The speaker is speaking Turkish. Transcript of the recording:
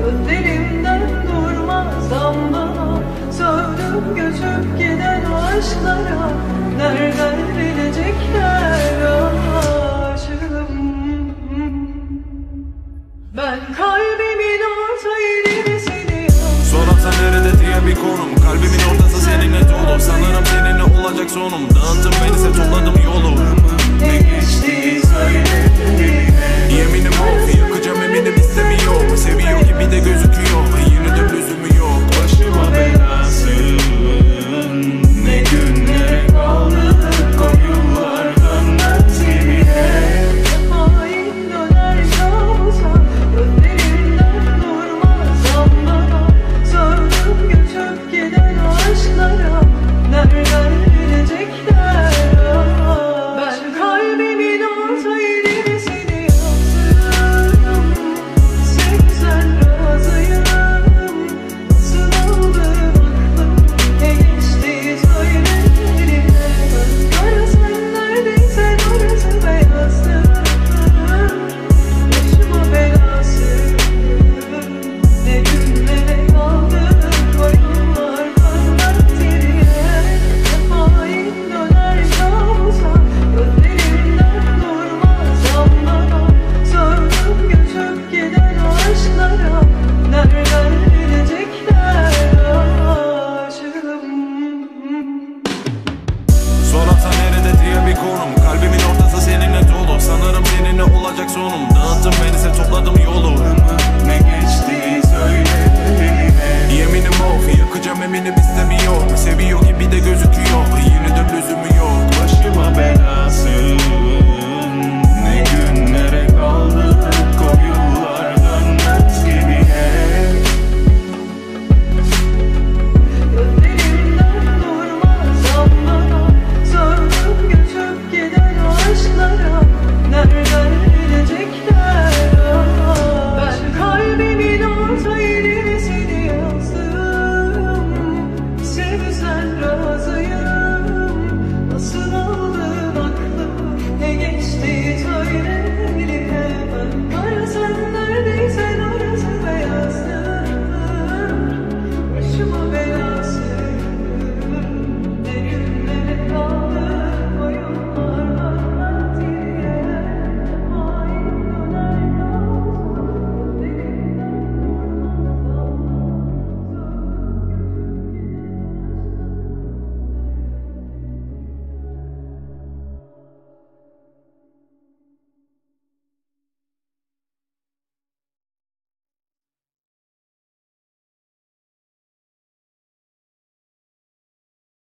gözlerimden durmaz damla. Sövdüm göçüp giden aşklara, nereden bilecekler aşığım. Ben kalbimin orta yerini seni. Sorarsan nerede diye bir konum, kalbimin ortası seninle dolu. Sanırım seninle olacak sonum, dağıttın beni sen topladım yolu. Ne geçti söyle. Yeminim of, yakacağım eminim istemiyor. Seviyor gibi de göz